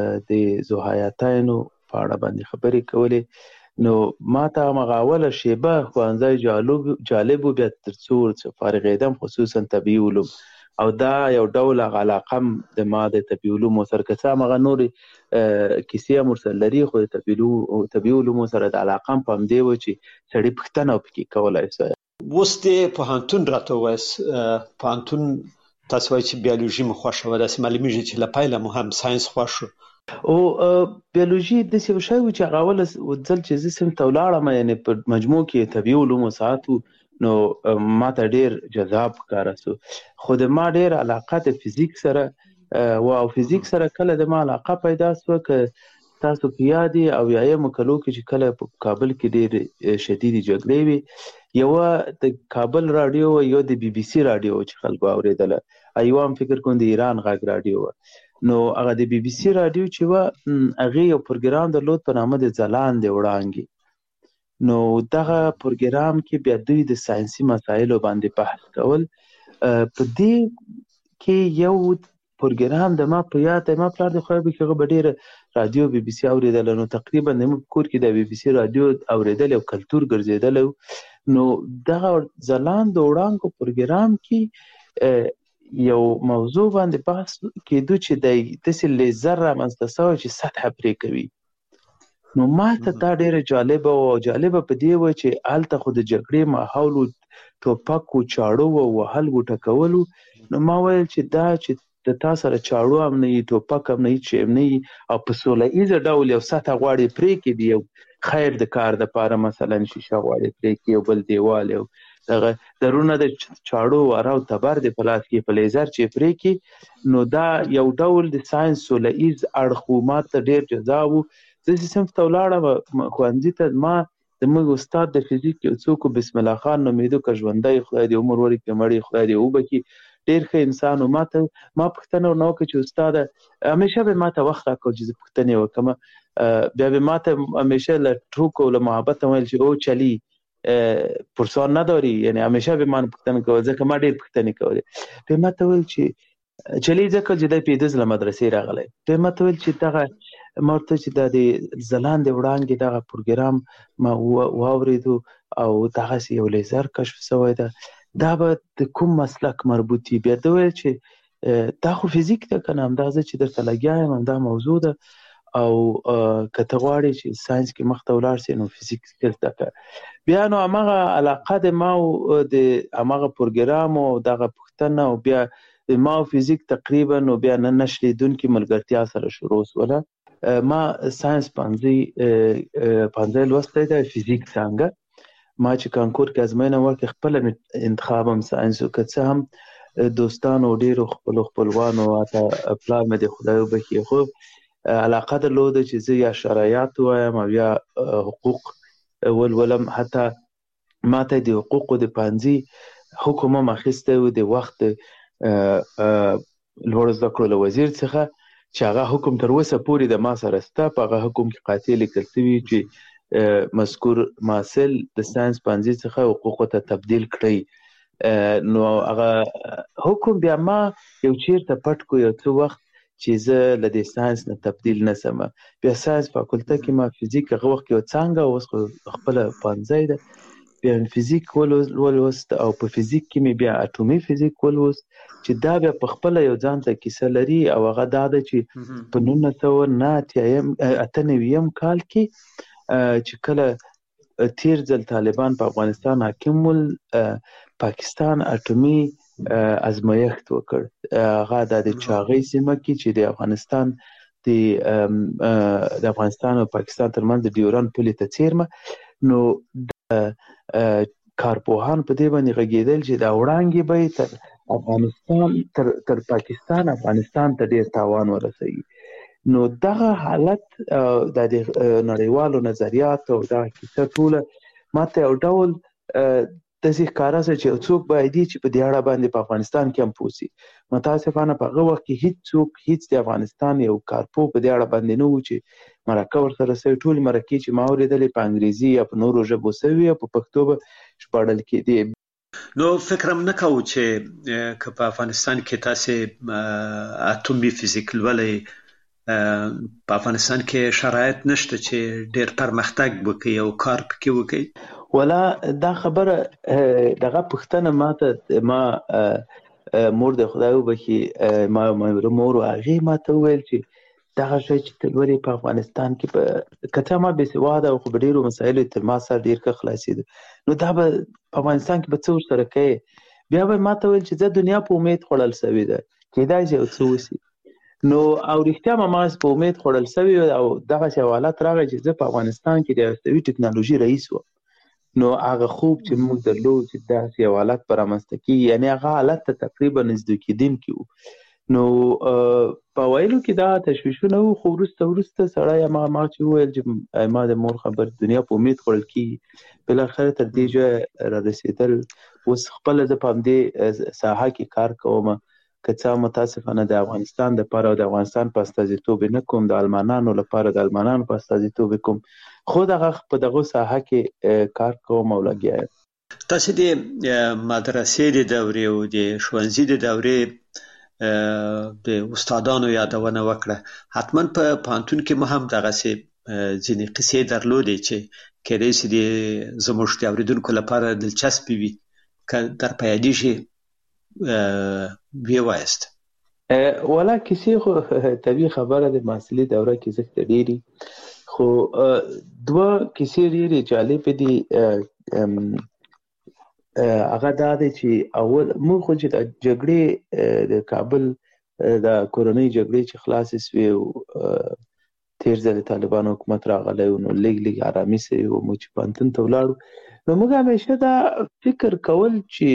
د ذوحیاتینو په اړه باندې خبرې کولې. نو ما ته همغه اوله شیبه ښوونځی جالب و، بیا تر څو فارغېدم خصوصا طبیعي علوم، او دا یو ډول هغه علاقه هم د ما د طبیعي علومو سره، که څه همغه نورې کیسې هم ورسره لري، خو د طبیعي علومو سره د علاقه هم په همدې وه چې سړي پوښتنه پکې کولی سي. اوس د پوهنتون راته ووایاست، پوهنتون تاسو وایي چې بیولوژي مو خوښه وه، داسې معلومیږي چې له پیله مو هم ساینس خوښ و. او بیولوژي داسې یو شی و چې هغه اوله ځل چې زه صنف ته ولاړم، یعنې په مجموع کې طبیعي علومو ساعت و، نو ما ته ډېر جذاب ښکاره سو. خو د ما ډېر علاقه د فزیک سره و، او فزیک سره کله د ما علاقه پیدا سوه، که تاسو په یاد یې اویایمو کلو کې چې کله په کابل کې ډېرې شدیدې جګړې وې، یوه د کابل راډیو و، یو د بي بي سي راډیو چې خلکو اورېدله، یوه هم فکر کوم د ایران غږ راډیو وه. نو هغه د بي بي سي راډیو چې وه، هغې یو پروګرام درلود په نامه د ځلاندې وړانګې. نو دغه پروګرام کې بیا دوی د ساینسي مسایلو باندې بحث کول. په دې کې یو پروګرام د ما په یاد دی، ما پلار د خدای بخښي هغه به ډېره راډیو بي بي سي اورېدله، نو تقریبا زموږ په کور کې د بي بي سي راډیو اورېدل یو کلتور ګرځېدلی و. نو دغه ځلاند وړانګو پروګرام کې یو موضوع باندې بحث کېدو چې دی داسې لیزر رامنځته سوی چې سطحه پرې کوي. نو ما ته دا ډېره جالبه وه، او جالبه په دې وه چې هلته خو د جګړې ماحول و، ټوپک و، چاړو و، وهل و، ټکول و. نو ما ویل چې دا چې د تا سره چاړو هم نه وي، ټوپک هم نه وي، چې هم نه وي، او په سوله ایزه ډول یو سطحه غواړې پرې کړي، د یو خیر د کار دپاره، مثلا شیشه غواړې پرې کړي، یو بل دیوال، یو دغه درونه د چاړو واره او تبر د په لاس کې په لیزر چې پرې کړي. نو دا یو ډول د ساینس سوله ایز اړخ و، ما ته ډېر جذاب و. زه چې صنف ته ولاړم ښوونځي ته، ما زموږ استاد د فزیک یو څوک و، بسم الله خان نومېده، که ژوندی خدای دې عمر ورکړي، مړی خدای دې وبخي، ډېر ښه انسان و. ما ته ما پوښتنه ورنه وکړه چې استاده، همیشه به ما ته وخت راکړ چې زه پوښتنې وکړم، بیا به ما ته همیشه له ټوکو او له محبت ویل چې او چلی پرسان نداری، یعنی همیشه به من پوښتنه کول، ځکه ما ډېر پوښتنې کولې. به ما ته ویل چې چلی ځکه چې دی پنځه له مدرسې راغلی. به ما ته ویل چې دغه ما ورته چې دا د ځلاندې وړانګې دغه پروګرام ما واورېدو، او دغسې یو لیزر کشف سوی ده، دا به د کوم مسلک مربوط وي؟ بیا ده ویل چې دا خو فزیک ده که نه، همدا زه چې درته لګیا یم همدا موضوع ده، او که ته غواړې چې ساینس کې مخته ولاړ سې نو فزیک زده کړه. بیا نو همغه علاقه د ما او د همغه پروګرام او دغه پوښتنه، او بیا د ما او فزیک تقریبا نو بیا نه نشلېدونکې ملګرتیا سره شروع سوله. ما ساینس پوهنځی پوهنځی لوستی دی، فزیک څانګه. ما چې کانکور کې ازموینه ورکړې، خپله انتخاب هم ساینس و، که څه هم دوستانو ډېرو خپلو خپلوانو، حتی پلار مې د خدای وبخښي، خو علاقه درلوده چې زه یا شرایط وایم او یا حقوق ولولم. حتی ما ته د حقوقو د پوهنځي حکم هم اخیستی و د وخت لوړو زده کړو له وزیر څخه، چې هغه حکم تر اوسه پورې د ما سره شته. په هغه حکم کې قاطع لیکل شوي چې مذکور محصل د ساینس پوهنځي څخه حقوقو ته تبدیل کړئ. نو هغه حکم بیا ما یو چیرته پټ کو یو څه وخت چې زه له دې ساینس نه تبدیل نه سم. بیا ساینس فاکولته کې ما فزیک هغه وخت یو څانګه، اوس خو خپله پوهنځی ده، بیا فزیک ولوست، او په فزیک کې مې بیا اټومي فزیک ولوست، چې دا بیا په خپله یو ځان ته کیسه لري. او هغه دا ده چې په نولس سوه نه اته نوېم کال کې چې کله تیر ځل طالبان په افغانستان حاکم ول، پاکستان اټومي ازمایښت وکړ. هغه د چاغۍ سیمه کې چې د افغانستان د افغانستان او پاکستان ترمنځ د ډیورند پولې ته څیرمه. نو کارپوهان په دې باندې غږېدل چې دا وړانګې به تر افغانستان تر تر پاکستان افغانستان ته ډېر تاوان ورسوي. نو دغه حالت د نړیوالو نظریات او دا کیسه ټوله ماته یو ډول داسې ښکاره شوه چې یو څوک باید چې په دې اړه باندې په افغانستان کې هم پوه شي. متاسفانه په هغه وخت کې هېڅ څوک هېڅ د افغانستان یو کارپو په دې اړه باندې نه و چې مرکه ورسره شوې. ټولې مرکې چې ما اورېدلې په انګریزي یا په نورو ژبو شوې او په پښتو به ژباړل کېدې. نو فکر هم نه کوو چې که په افغانستان کې تاسې اتومي فزیک لولئ، په افغانستان کې شرایط نشته چې ډېر پرمختګ وکړي او کار پکې وکړي؟ ولا دا خبره دغه پوښتنه ماته ما مور د خدای وبخي ما مور هغې ماته وویل چې دغه شی چې ته لولې په افغانستان کې په که څه ما بېسواده او خو په ډېرو مسایلو تر ما سره ډېر ښه خلاصېده، نو دا به په افغانستان کې به څه ورسره کوې؟ بیا به ما ته ویل چې زه دنیا په امید خوړل شوې ده، کېدای شي یو څه وشي. نو او رښتیا به ما په امید خوړل شوې او دغسې یو حالت راغی چې زه په افغانستان کې د هستوي ټکنالوژي رئیس وم. نو هغه خوب چې موږ درلود چې داسې یو حالت به رامنځته کېږي، یعنې هغه حالت ته تقریبا نږدې کېدونکي وو. نو په ویلو کې دا تشویشونه وو، خو وروسته وروسته سړی هماغه ما چې وویل چې ما د مور خبر دنیا په امید خوړل کېږي، بالاخره تر دې ځایه رارسېدل. اوس خپله زه په همدې ساحه کې کار کوم، که څه متاسفانه د افغانستان دپاره او د افغانستان په استازیتوب نه کوم، د المانانو لپاره د المانانو په استازیتوب کوم، خو دغه په دغه ساحه کې کار کوم او لګیا یم. تاسې د مدرسې د دورې او د ښوونځي د دورې د استادانو یادونه وکړه. حتما په پوهنتون کې مو هم دغسې ځینې قصې درلودې چې کېدای شي د زموږ د اورېدونکو لپاره دلچسپې وي، که در په یادېږي ویې وایاست. ولا کیسې خو طبیعي خبره د محصلي دوره کې زښته ډېرې، خو دوه کیسې ډېرې جالبې دي. هغه دا دی چې اول موږ خو چې د جګړې د کابل د کورنۍ جګړې چې خلاصې سوې او تېر ځل د طالبانو حکومت راغلی و، نو لږ لږ ارامي سوې وه، موږ چې پوهنتون ته ولاړو، نو موږ همیشه دا فکر کول چې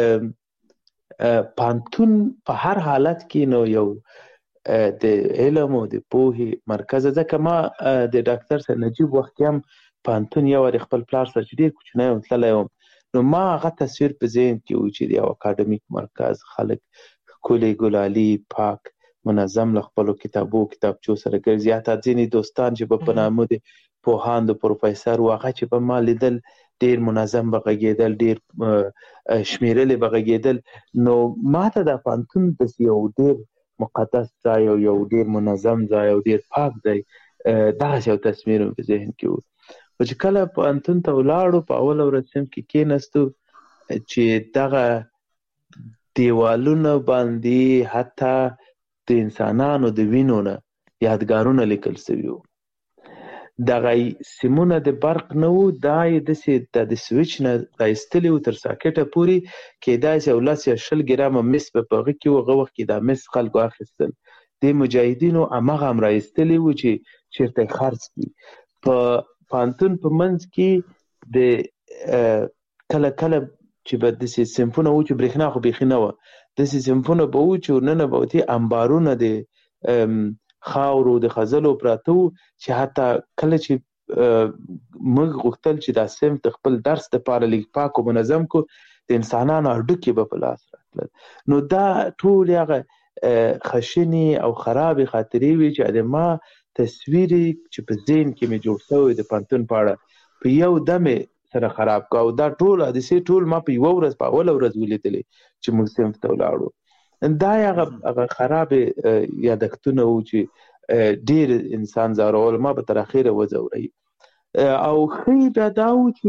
پوهنتون په هر حالت کې نو یو د علم او د پوهې مرکز. ځکه ما د ډاکټر سید نجیب وخت کې هم پوهنتون یو وارې خپل پلار سره چې ډېر کوچنی وم تللی وم، نو ما هغه تصویر په ذهن کې و چې د یو اکاډمیک مرکز، خلک ښکلي ګلالي پاک منظم له خپلو کتابو کتابچو سره ګرځي. حتی ځینې دوستان چې به په نامه د پوهاند و پروفیسر و، هغه چې به ما لیدل ډېر منظم به غږېدل، ډېر شمېرلې به غږېدل. نو ما ته دا پوهنتون داسې یو ډېر مقدس ځای او یو ډېر منظم ځای او ډېر پاک ځای، دغسې یو تصویر مې په ذهن کې و. خو چې کله پوهنتون ته ولاړو، په اوله ورځ صنف کې کېناستو، چې دغه دیوالونه باندې حتی د انسانانو د وینو نه یادګارونه لیکل شوي وو. دغه سیمونه د برق نه وو، دا یې داسې د سویچ نه رایستلي وو تر ساکټه پورې، کېدای شي یو لس یا شل ګرامه مس به په هغه کې وو. هغه وخت کې دا مس خلکو اخیستل، دې مجاهدینو هماغه هم رایستلي وو چې چېرته یې خرڅ کړي. په پوهنتون په منځ کې د کله کله چې به داسې صنفونه وو چې برېښنا خو بیخي نه وه، داسې صنفونه به وو چې ورننه به وتې انبارونه د خاورو د خځلو پراته وو، چې حتی کله چې موږ غوښتل چې دا صنف د خپل درس دپاره لږ پاک او منظم کړو، د انسانانو هډوکي به په لاس راتلل. نو دا ټولې هغه خشنې او خرابې خاطرې وې چې د ما تصویر چې په ذهن کې مې جوړ شوی د پوهنتون په اړه په یو دم سره خراب کړ. او دا ټول حادثې ټول ما په یوه ورځ په اوله ورځ ولیدلې چې موږ صنف ته ولاړو. دا هغه هغه خرابې یادښتونه وو چې ډېر انسان ځورول، ما به تر اخره وځوروي. او ښه بیا دا وو چې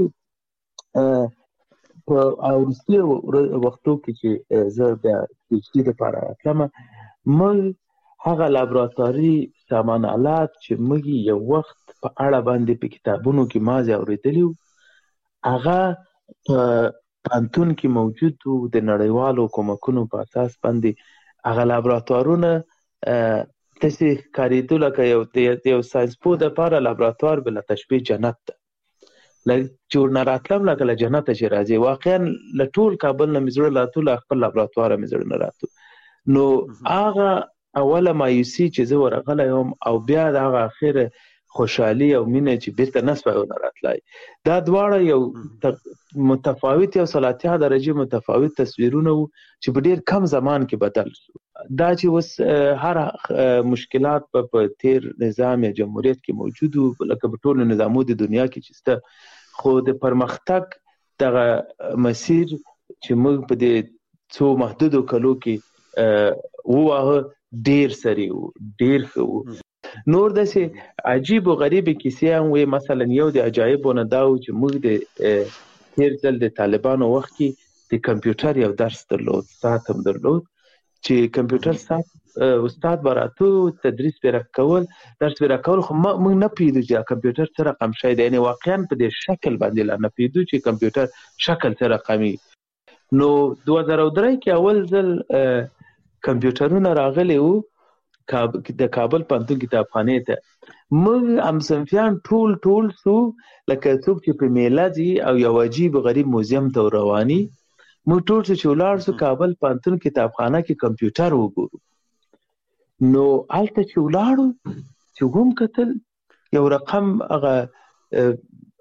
په وروستي وختو کې چې زه بیا پي ایچ ډي دپاره راتلمه، موږ هغه لابراتواري سامان آلات چې موږ یو وخت په اړه باندې په کتابونو کې مازې اورېدلي وو، هغه په پوهنتون کې موجود وو. د نړیوالو کومکونو په اساس باندې هغه لابراتوارونه داسې ښکارېدو لکه یو د یو ساینسپوه دپاره لابراتوار بله تشبیه جنت ده. لکه چې نه راتلم لکه له جنت چې راځي. واقعا له ټول کابل نه مزړه لاتو له خپل لابراتوار مزړه نه راتو. نو هغه اوله مایوسی چې زه ورغلی یم او بیا د هغه اخره خوشحالي او مینه چې بیرته نسبه نه راتلای، دا دواړه یو متفاوت یو سلاتیا درجه متفاوت تصویرونه وو چې په ډیر کم زمان کې بدل شو. دا چې اوس هر مشکلات په تیر نظام یا جمهوریت کې موجود وو لکه په ټولو نظامو د دنیا کې چې سته، خو د پرمختګ دغه مسیر چې موږ په دې څو محدودو کلو کې ووهه ډیر سری وو، ډیر ښه وو. نور داسې عجیب و غریب کیسې هم وي. مثلا یو د عجایبو نه دا و چې موږ د تیر ځل د طالبانو وخت کې د کمپیوټر یو درس درلود، ساعت هم درلود چې کمپیوټر ساعت استاد به راتو تدریس به راکول، درس به راکول، خو موږ نه پوهېدو چې کمپیوټر څه رقم شی دی، یعنې واقعا په دې شکل باندې لا نه پوهېدو چې کمپیوټر شکل څه رقمي. نو دوه زره درې کې اول ځل کمپیوټرونه راغلي وو د کابل پوهنتون کتابخانې ته. موږ همصنفیان ټول ټول سو لکه څوک چې په میله ځي او یو عجیب غریب موزیم ته رواني، موږ ټول چې ولاړ سو کابل پوهنتون کتابخانه کې کمپیوټر وګورو. نو هلته چې ولاړو چې هم کتل یو رقم هغه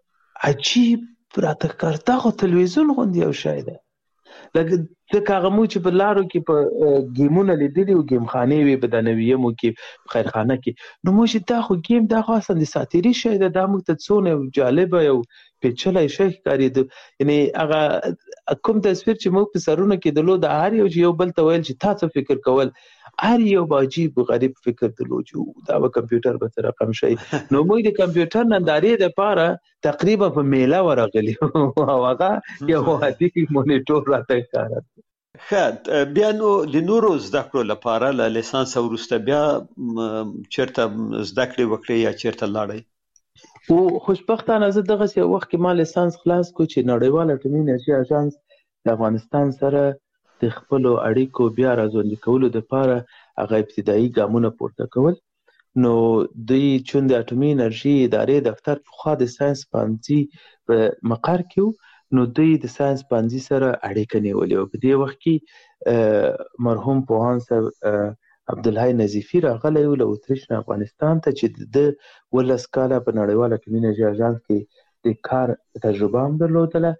عجیب راته ښکار، دغه تلویزیون غوندې یو شی دی. لکه ځکه هغه موږ چې په لارو کې په ګیمونه لیدلي وو، ګیم خانې وې په دانویمو کې، په خیرخانه کې. نو موږ چې دا خو ګیم دا خو اصلا د ساتیري شی دی، دا موږ ته څونه یو جالبه یو پیچلی شی ښکارېده. یعنې هغه کوم تصویر چې موږ په سرونو کې درلود، هر یو چې یو بل ته ویل چې تا څه فکر کول، هر یو به عجیب غریب فکر درلود چې دا به کمپیوټر به څه رقم شی. نو موږ د کمپیوټر نندارې دپاره تقریبا په میله ورغلي او هغه یو عادي مونیټور راته ښکاره. ښه، بیا نو د نورو زده کړو لپاره له لیسانس وروسته بیا چېرته زده کړې وکړې یا چېرته لاړئ؟ او خوشبختانه زه دغسې یو وخت کې ما لیسانس خلاص کړو چې نړیوال اټومي انرژي اژانس د افغانستان سره د خپلو اړیکو بیا راژوندي کولو دپاره هغه ابتدایي ګامونه پورته کول. نو دوی چون د اټومي انرژي ادارې دفتر پخوا د ساینس پوهنځي په مقر کې و، نو دوی د ساینس پوهنځي سره اړیکه نیولې وه. په دې وخت کې مرحوم پوهاند صاحب عبدالحی نظیفي راغلی و له اتریش نه افغانستان ته چې د ولس کاله په نړیوال اټومي انرژي اژانس کې د کار تجربه هم درلودله.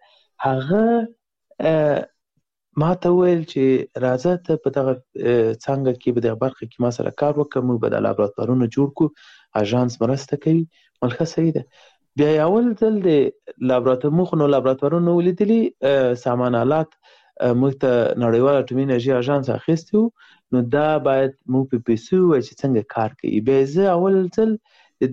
هغه ما ته وویل چې راځه ته په دغه څانګه کې په دغه برخه کې ما سره کار وکړه، موږ به د لابراتوارونه جوړ کړو، اژانس مرسته کوي. مل ښه صحیح ده. بیا اول ځل د لابراتوار موږ نو لابراتوارونه ولیدلي، سامان آلات موږ ته نړیوال اټومي انرژي اژانس اخیستی و، نو دا باید موږ په پیسو ووایو چې څنګه کار کوي. بیا زه اول ځل د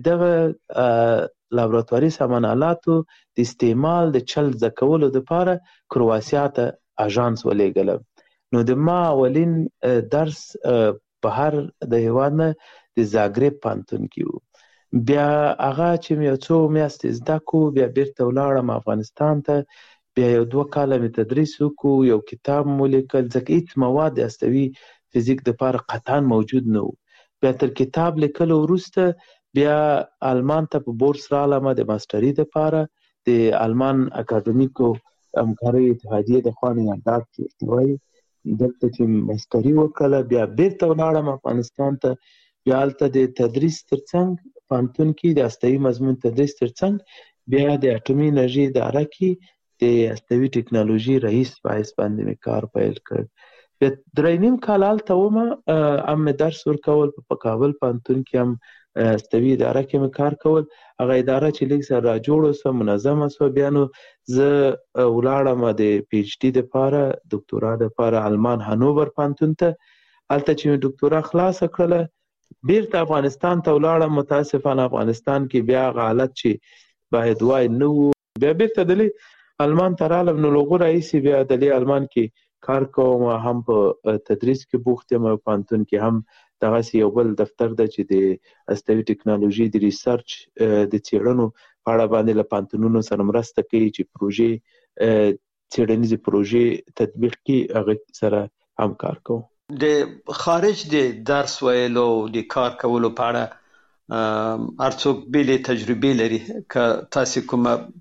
دغه لابراتواري سامان آلاتو د استعمال د چل زده کولو دپاره کرواسیا ته اژانس ولېږلم. نو د ما اولین درس بهر د هېواد نه د زاګرب پوهنتون کې و. بیا هغه چې مې یو څو میاشتې زده کړو، بیا بیرته ولاړم افغانستان ته. بیا یو دوه کاله مې تدریس وکړو، یو کتاب مې ولیکل، ځکه هېڅ مواد د هستوي فزیک دپاره قطعا موجود نه و. بیا تر کتاب لیکلو وروسته بیا آلمان ته په بورس رالم د ماسټري دپاره. د آلمان اکاډمیکو همکارۍ اتحادیې د خوا نه یاداد چې وایي دلته چې ماسټري وکړله، بیا بیرته ولاړم افغانستان ته. بیا هلته د تدریس ترڅنګ پوهنتون کې د هستوي مضمون تدریس ترڅنګ بیا د اټومي انرژي اداره کې د هستوي ټکنالوژي رئیس په حیث باندې مې کار پیل کړ. بیا درې نیم کال هلته ومه، هم مې درس ورکول په کابل پوهنتون کې، هم هستوي اداره کې مې کار کول. هغه اداره چې لږ سره راجوړه سوه، منظمه سوه. بیا نو زه ولاړم د پی ایچ ډي دپاره، دکتورا دپاره آلمان هانوور پوهنتون ته. هلته چې مې دکتورا خلاصه کړله بیرته افغانستان ته ولاړم. متاسفانه افغانستان کې بیا هغه حالت چې باید وای نه و. بیا بیرته دلې آلمان ته رالم. نو له هغو راهیسې بیا دلې آلمان کې کار کوم، هم په تدریس کې بوخت یم، پوهنتون کې هم دغسې یو بل دفتر ده چې د هستوي ټکنالوژي د ریسرچ د څېړنو په اړه باندې له پوهنتونونو سره مرسته کوي چې پروژې څېړنیزې پروژې تطبیق کړي، هغه سره هم کار کوم. د خارج د درس ویلو د کار کولو په اړه هر څوک بیلې تجربې لري. که تاسې کومه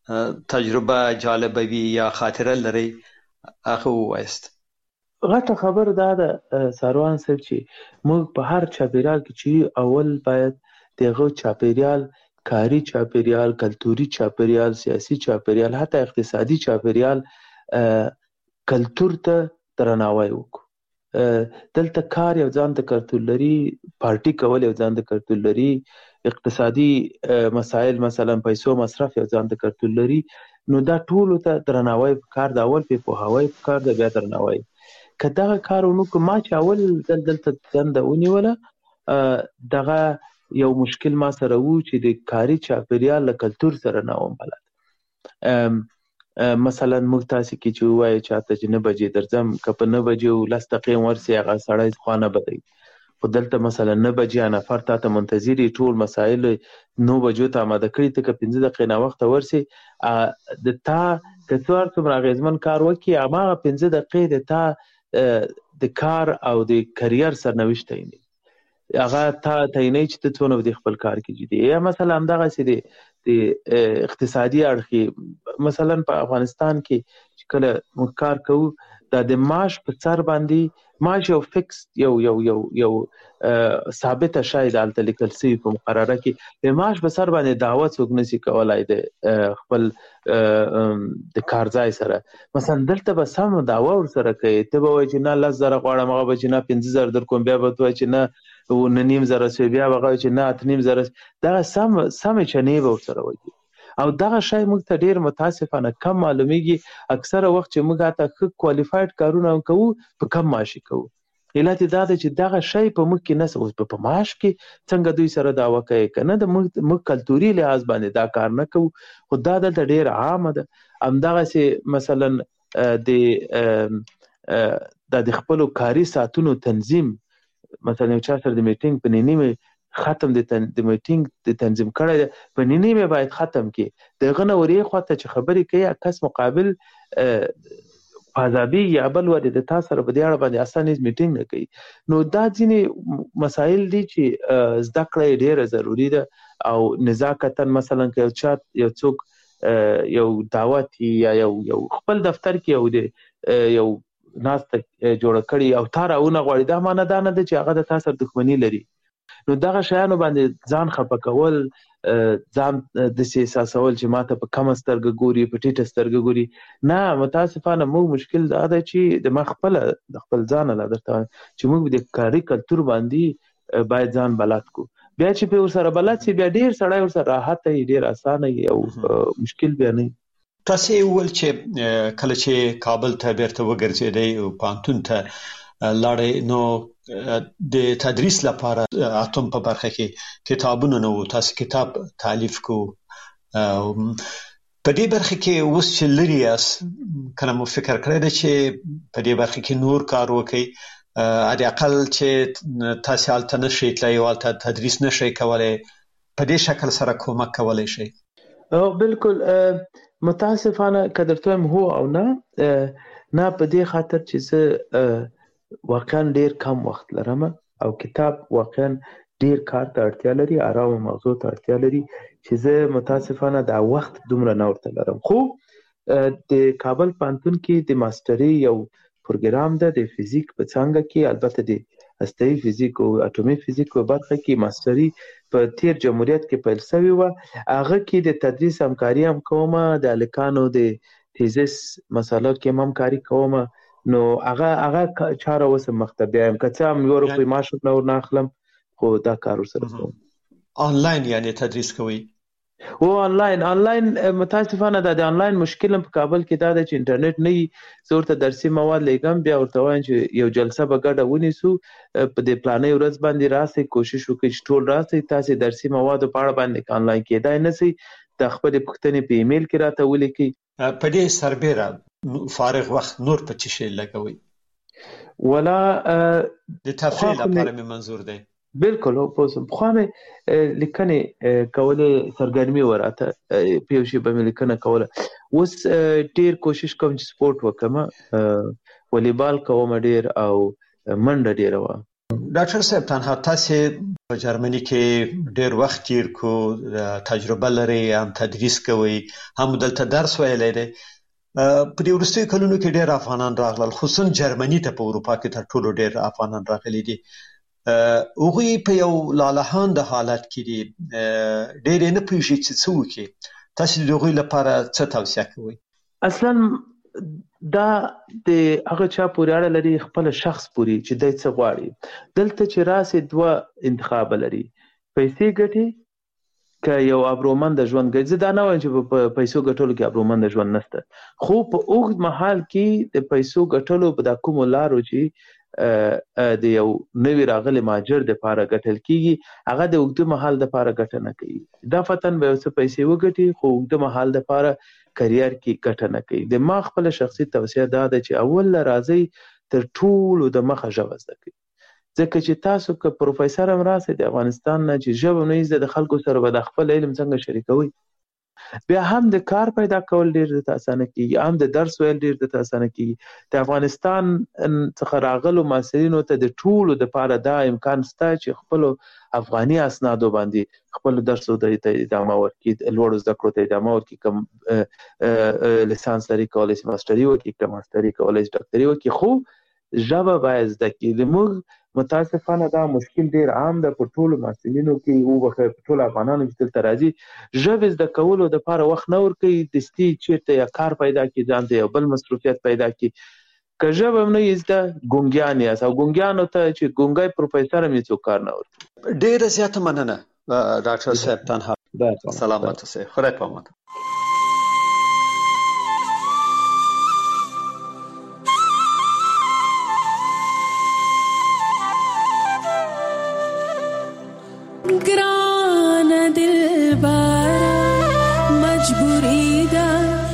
تجربه جالبه وي یا خاطره لري هغه وایست. غټه خبر دا ده ساروان صاحب چې موږ په هر چاپیریال کې چې اول باید دغه چاپیریال کاری چاپیریال، کلتوري چاپیریال، سیاسي چاپیریال، حتی اقتصادي چاپیریال کلتور ته درناوی وکړو. دلته کار یو ځان ته کلتور لري، پارټي کول یو ځان ته کلتور لري، اقتصادي مسائل مثلا پیسو مصرف یو ځان ته کلتور لري. نو دا ټول ته درناوی کار دا اول په پوهاوی کار دا بیا درناوی. که دغه کارونو که ما چې اول دل دلته دنده ونیوله دغه یو مشکل ما سره وو چې د کاري چاپیریال له کلتور سره نه وم بلد. مثلا موږ تاسو کې چې وایي چاته چې نه بجې درځم که په نه بجې لس دقیقې ورسې هغه سړی خوا نه بدوي، خو دلته مثلا نه بجې نفر تا ته منتظر ټول مسایل نو بجو ته آماده کړي ته که پنځه دقیقې ناوخته ورسې د تا که څو هر څومره اغېزمن کار وکړي هماغه پنځه دقیقې د تا د کار او د کریر سرنوشت تعینوي. هغه تا تعینوي چې ته څونه د خپل کار کې جدي. یا مثلا همدغسې د اقتصادي اړخ مثلا په افغانستان کې چې کله موږ کار کوو دا د معاش په سر باندې معاش یو فکس یو یو یو یو ثابته شاید هلته لیکل شوي په مقرره کې د معاش په سر باندې دعوه څوک نشي کولی د خپل د کارځای سره. مثلا دلته به سم دعوه ورسره کوي، ته به وایي چې نه لس زره غواړم، هغه به چې نه پنځه زره در کوم، بیا به ته وایي چې نه نه نیم زره سوی، بیا به هغه وایي چې نه اته نیم زره. دغه سم سمې چنې به ورسره وایي او دغه شی موږ ته ډېر متاسفانه کم معلومیږي. اکثره وخت چې موږ هلته ښه کوالیفاید کارونه کوو په کم معاشي کوو. علت یې دا ده چې دغه شی په موږ کې نشته. اوس په معاش کې څنګه دوی سره دعوه کوي که نه، د موږ کلتوري لحاظ باندې دا کار نه کوو، خو دا دلته ډېره عامه ده. همدغسې مثلا د دا د خپلو کاري ساعتونو تنظیم، مثلا یو چا سره د میټینګ په نیمه ختم د د میټینګ د تنظیم کړی دی په نیمه باید ختم کړي، د هغه نه ورې خواته چې خبرې کوي کس مقابل فاضابي یا بل ورې د تا سره په دې اړه باندې اسانه میټینګ نه کوي. نو دا ځینې مسایل دي چې زده کړه ډېره ضروري ده او نزاکتا مثلا که یو چا یو څوک یو دعوت یا یو یو خپل دفتر کې یو د یو ناسته جوړه کړي او تا راونه غواړي، دا معنی دا نه ده چې هغه د تا سره دښمني لري. نو دغه شیانو باندې ځان خفه کول، ځان داسې احساسول چې ماته په کمه سترګه ګوري، په ټیټه سترګه ګوري، نه. متاسفانه موږ مشکل دا ده چې د ما خپله د خپل ځانه لا درته وایم چې موږ د کاري کلتور باندې باید ځان بلد کړو. بیا چې په ورسره بلد شي بیا ډېر سړی ورسره راحته وي، ډېر اسانه وي او مشکل بیا نه وي. تاسو یې وویل چې کله چې کابل ته بیرته وګرځېدئ او پوهنتون ته لاړئ نو د تدریس لپاره اتم په برخه کې کتابونه نه وو، تاسو کتاب تالیف کو. په دې برخه کې اوس چې لري یاست کله مو فکر کړی دی چې په دې برخه کې نور کار وکړئ، حداقل چې تاسو هلته نشئ تللی او هلته تدریس نشئ کولی، په دې شکل سره کومک کولی شئ؟ بالکل متاسفانه که درته وایم هو او نه، نه په دې خاطر چې زه واقعا ډیر کم وخت لرم او کتاب واقعا ډیر کار ته اړتیا لري، آرام مغزو ته اړتیا لري چې زه متاسفانه دا وخت دومره نه ورته لرم. خو د کابل پوهنتون کې د ماستري یو پروګرام ده د فزیک په څانګه کې، البته د هسته‌ایي فزیک او اټومي فزیک په برخه کې ماستري په تیر جمهوریت کې پیل شوې وه. هغه کې د تدریس همکاري هم کومه، د هلکانو د تیزس مسله کې هم همکاري کومه. نو هغه هغه چاره اوس مخته بیایم، که څه هم یو روپۍ معاش نه ورنه اخلم خو دا کار ورسره کوم. آنلاین یعنی تدریس کوئ؟ او آنلاین آنلاین متاسفانه دا د آنلاین مشکل په کابل کې دا ده چې انټرنیټ نه وي. زه ورته درسي مواد لیږم، بیا ورته وایم چې یو جلسه به ګډه ونیسو، په دې پلانۍ ورځ باندې راسئ، کوشش وکړئ چې ټول راسئ، تاسې درسي موادو په اړه باندې آنلاین کېدای نه شئ، د خپلې پوښتنې په ایمیل کې راته ولیکئ. په دې سربیره فارغ وخت نور په څه شي لګوئ؟ ولا د تفریح لپاره مې منظور دی. بالکل پوه پخوا مې لیکنې کولې، سرګرمي وراته په یو شي به مې لیکنه کوله. اوس ډېر کوشش کوم چې سپورټ وکړم، والیبال کوم ډېر او منډه ډېره وه. ډاکټر صاحب تنها تاسې په جرمني کې ډېر وخت تیر کو، تجربه لري، هم تدریس کوي، هم دلته درس ویلی دی. په دې وروستیو کلونو کې ډېر افغانان راغلل، خصوصا جرمني ته په اروپا کې تر ټولو ډېر افغانان راغلي دي. هغوی په یو لالهانده حالت کې دي، ډېر یې نه پوهېږي چې څه وکړي. تاسو د هغوی لپاره څه توصیه کوئ؟ اصلا دا د هغه چا پورې اړه لري، خپل شخص پورې چې دی څه غواړي. دلته چې راسي دوه انتخاب لري، پیسې ګټي که یو ابرومند ژوند ګټي. زه دا نه وایم چې په پیسو ګټلو کې ابرومند ژوند نشته، خو په اوږد مهال کې د پیسو ګټلو په دا کومو لارو چې د یو نوي راغلي مهاجر دپاره ګټل کېږي، هغه د اوږده مهال دپاره ګټه نه کوي. دا فتن به یو څه پیسې وګټي، خو اوږده مهال دپاره کریر کې ګټه نه کوي. د ما خپل شخصي توصیه دا ده چې اول راځئ تر ټولو د مخه ژبه زده کړئ، ځکه چې تاسو که پروفیسر هم راسئ د افغانستان نه، چې ژبه نه زده، د خلکو سره به د خپل علم څنګه شریکوئ، بیا هم د کار پیدا کول ډېر درته اسانه کېږي، هم د درس ویل ډېر درته اسانه کېږي. د افغانستان څخه راغلو محصلینو ته د ټولو دپاره دا امکان شته چې خپلو افغاني اسنادو باندې خپل درسو ته ادامه ورکړي، لوړو زده کړو ته ادامه ورکړي. که لیسانس لري کولی شي ماسټري وکړي، که ماسټري کولی شي ډاکټري وکړي، خو ژبه باید زده کړي. زموږ متاسفانه دا مشکل ډېر عام ده په ټولو محصلینو کې، وبخښئ په ټولو افغانانو چې دلته راځي، ژبې زده کولو دپاره وخت نه ورکوي، دستي چېرته یا کار پیدا کړي، ځان ته یو بل مصروفیت پیدا کړي. که ژبه هم نه یې زده، ګونګیان یاست، او ګونګیانو ته چې ګونګی پروفیسر هم یې څوک کار نه ورکوي. ډېره زیاته مننه ډاکټر صاحب. تنها سلامت اوسئ، خدای په امان. گران دل بارا مجبوری دا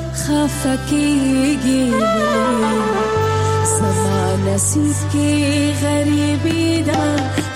خفقیگی بلی زمان نصیب کی غریبی دا